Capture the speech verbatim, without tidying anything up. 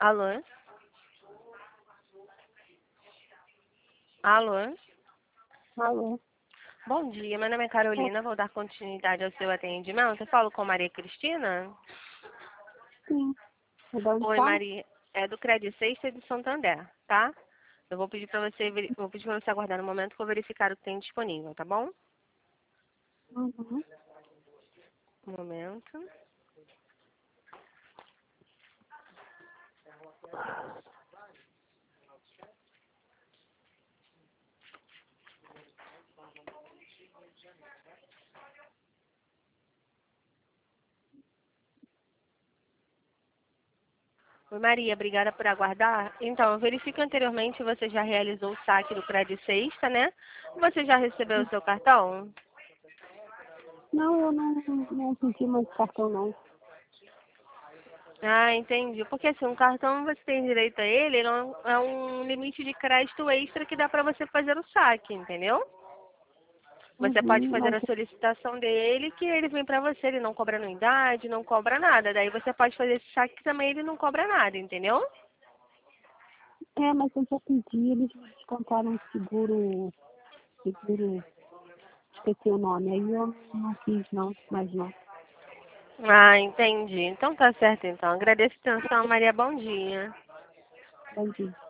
Alô? Alô? Alô? Bom dia, meu nome é Carolina, vou dar continuidade ao seu atendimento. Eu falo com Maria Cristina? Sim. De onde Oi, fala? Maria. É do Credit Sexta de Santander, tá? Eu vou pedir para você, veri- vou pedir para você aguardar um momento que eu vou verificar o que tem disponível, tá bom? Uhum. Um momento. Oi, Maria, obrigada por aguardar. Então, eu verifico anteriormente se você já realizou o saque do Credit Sexta, né? Você já recebeu o seu cartão? Não, eu não, não pedi mais cartão, não. Ah, entendi. Porque assim, um cartão você tem direito a ele, ele é um, é um limite de crédito extra que dá para você fazer o saque, entendeu? Você pode Uhum, fazer mas, a solicitação dele que ele vem para você, ele não cobra anuidade, não cobra nada. Daí você pode fazer esse saque que também ele não cobra nada, entendeu? é, mas eu já pedi, eles me descontaram um seguro, seguro, esqueci o nome, aí eu não fiz não, mas não. Ah, entendi. Então tá certo então. Agradeço a atenção, Maria. Bom dia. Bom dia.